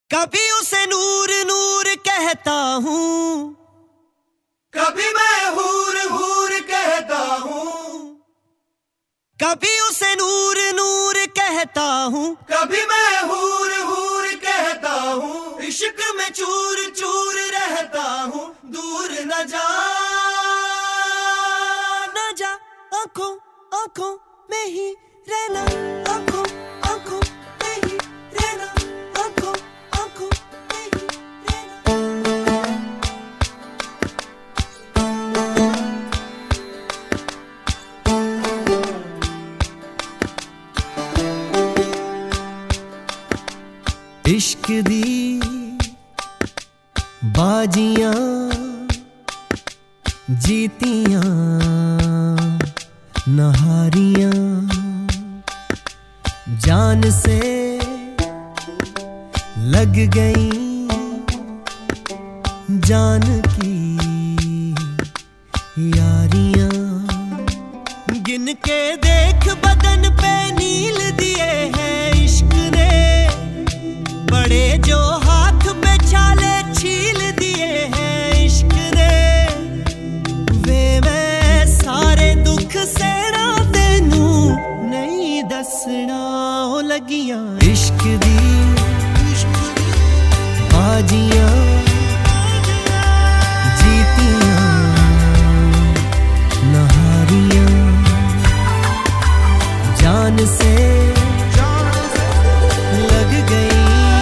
कभी उसे नूर नूर कहता हूँ, कभी मैं हूर हूर कहता हूँ, कभी उसे नूर नूर कहता हूँ, कभी मैं हूर हूर कहता हूँ। इश्क में चूर चूर रहता हूँ, दूर न जा न जा, आंखों आंखों में ही रहना, आंखों आंखों में ही रहना, आंखों आंखों में ही रहना। इश्क दी बाजियां जीतियां नहारियां जान से लग गई जान की यारियां। गिन के देख बदन पे नील दिए हैं इश्क ने, बड़े जो हाथ पे छाले छील दिए हैं इश्क ने। वे मैं सारे दुख सेना तेनू नहीं दसना हो लगियां। इश्क दी बाजियां जीतियां नहारियां जान से लग गई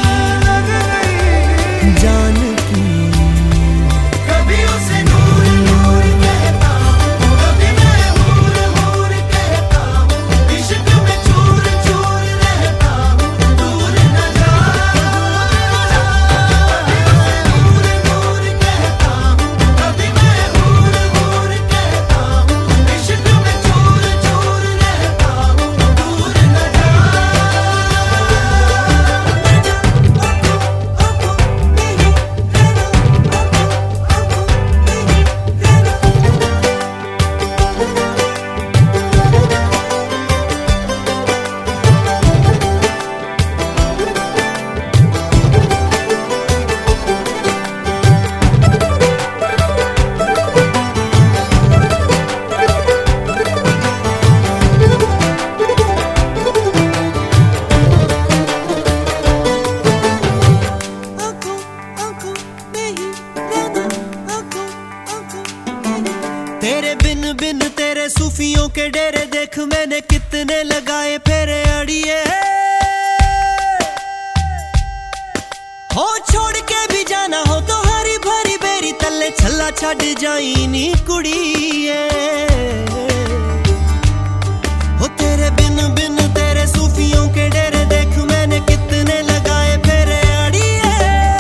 जान की। कभी उसे नूर नूर कहता हूँ, कभी मैं हूर हूर कहता हूँ। इश्क में चूर चूर रहता हूँ, दूर न जा। कभी उसे नूर नूर कहता हूँ, कभी मैं हूर हूर कहता हूँ। इश्क में चूर चूर रहता हूँ, दूर न जा। तेरे बिन बिन तेरे सूफियों के डेरे देख मैंने कितने लगाए फेरे अड़िए। हो छोड़ के भी जाना हो तो हरी भरी बेरी तले छल्ला छड़ जाई नी कुड़िए। हो तेरे बिन बिन तेरे सूफियों के डेरे देख मैंने कितने लगाए फेरे अड़िए।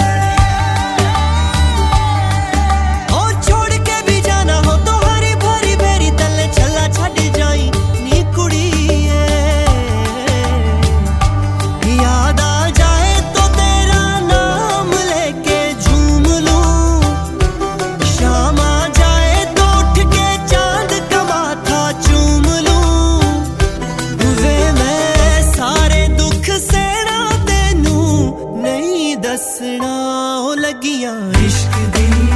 हो छोड़ के भी जाना हो तो हरी भरी बेरी तले छल्ला छड़ जाई नी कुड़िए। याद आ जाए तो तेरा नाम लेके झूम लूं, शाम आ जाए तो उठ के चांद का माथा चूम लूं। वे मैं सारे दुख सेना तेनू नहीं दसना हो लगियां। इश्क दी